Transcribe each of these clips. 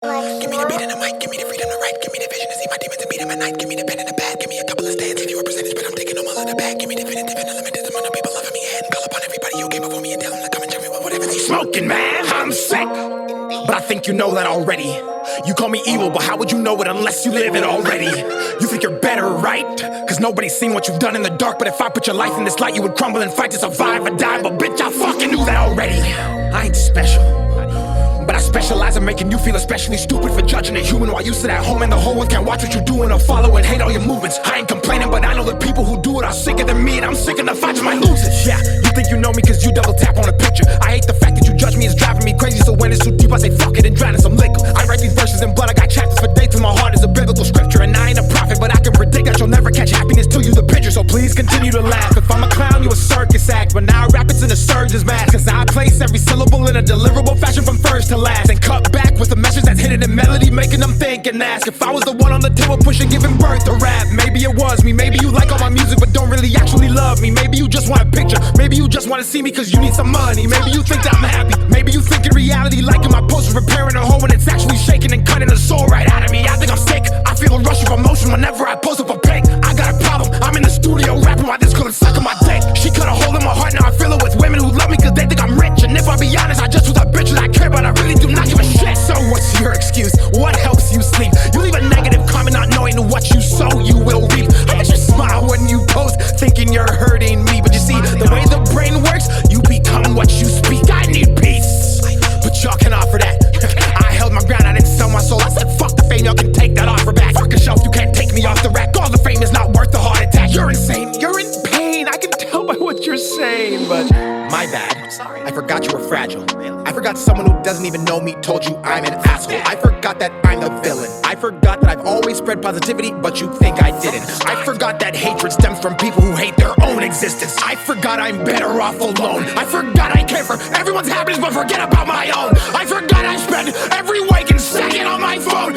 Give me the beat and the mic, give me the freedom to write, give me the vision to see my demons and meet them at night, give me the pen and the pad, give me a couple of stands, give you a percentage, but I'm taking them all in the bag, give me definitive and unlimited amount of people loving me and call upon everybody who came before me and tell them to come and tell me whatever they smoking, man, I'm sick, but I think you know that already. You call me evil, but how would you know it unless you live it already? You think you're better, right? Cause nobody's seen what you've done in the dark, but if I put your life in this light, you would crumble and fight to survive or die, but bitch, I fucking knew that already. I ain't special, but I specialize in making you feel especially stupid for judging a human while you sit at home and the whole world can't watch what you're doing or follow and hate all your movements. I ain't complaining, but I know the people who do it are sicker than me, and I'm sick enough fights my losers. Yeah, you think you know me cause you double tap on a picture. I hate the fact that you judge me, it's driving me crazy, so when it's too deep I say fuck it and drown in some liquor. I write these verses in blood, I got chapters for dates, and my heart is a biblical scripture. And I ain't a prophet, but I can predict that you'll never catch happiness till you the picture. So please continue to laugh. If I'm a clown, you a circus act, but now I rap it's in a surgeon's mask. Cause I place every syllable in a deliverable fashion from first to last, and cut back with a message that's hidden in melody, making them think and ask if I was the one on the table pushing, giving birth to rap. Maybe it was me, maybe you like all my music but don't really actually love me. Maybe you just want a picture, maybe you just want to see me cause you need some money. Maybe you think that I'm happy, maybe you think in reality liking my post is repairing a hole when it's actually shaking and cutting the soul right out of me. I think I'm sick, I feel a rush of emotion whenever I post up a pic. I got a problem, I'm in the studio rapping while this girl is sucking my dick. She cut a hole in my heart, now I fill it with women who love me cause they think I'm rich. And if I be honest, I just was a bitch that I care, but I really do not give a shit. So what's your excuse? What helps you sleep? You leave a negative comment not knowing what you sow you will reap. I bet you smile when you post thinking you're hurting me, but you see the way the brain works, you become what you speak. I need peace, but y'all can offer that. I held my ground, I didn't sell my soul. I said fuck the fame, y'all can take that offer back. Fuck a shelf, you can't take me off the rack. All the fame is not worth the heart attack. You're insane, you're in pain, I can tell by what you're saying, but my bad, I forgot you were fragile. I forgot someone who doesn't even know me told you I'm an asshole. I forgot that I'm the villain. I forgot that I've always spread positivity, but you think I didn't. I forgot that hatred stems from people who hate their own existence. I forgot I'm better off alone. I forgot I care for everyone's happiness but forget about my own. I forgot I spend every waking second on my phone.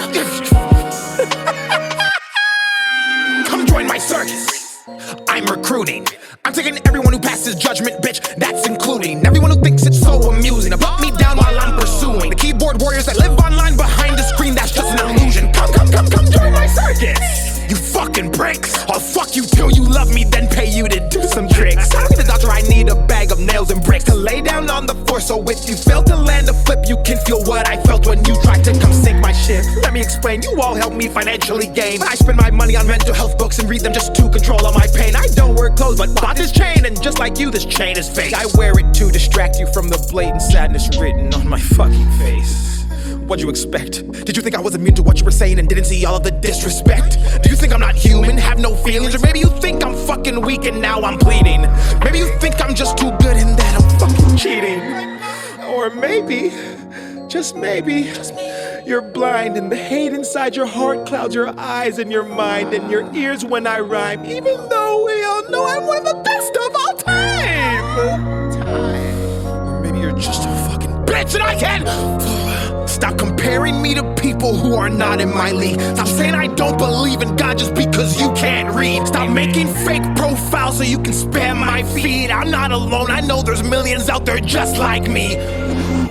Come join my circus, I'm recruiting. I'm taking everyone who passes judgment, bitch, that's including everyone who thinks it's so amusing to put me down while I'm pursuing the keyboard warriors that live online behind the screen. That's just an illusion. Come join my circus, you fucking pricks. I'll fuck you till you love me, then pay you to do some tricks. Tell me the doctor I need a bag of nails and bricks to lay down on the floor, so if you fail to land a flip, you can feel what I felt when you tried to come sink my ship. Let me explain, you all help me financially gain. I spend my money on mental health books and read them just to control all my pain. I don't wear clothes but bought this chain, and just like you, this chain is fake. I wear it to distract you from the blatant sadness written on my fucking face. What'd you expect? Did you think I was immune to what you were saying and didn't see all of the disrespect? Do you think I'm not human, have no feelings? Or maybe you think I'm fucking weak and now I'm pleading? Maybe you think I'm just too good and that I'm fucking cheating? Or maybe, just maybe, you're blind and the hate inside your heart clouds your eyes and your mind and your ears when I rhyme, even though we all know I'm one of the best of all time. Or maybe you're just a fucking bitch and I can't stop comparing me to people who are not in my league. Stop saying I don't believe in God just because you can't read. Stop making fake profiles so you can spam my feed. I'm not alone, I know there's millions out there just like me.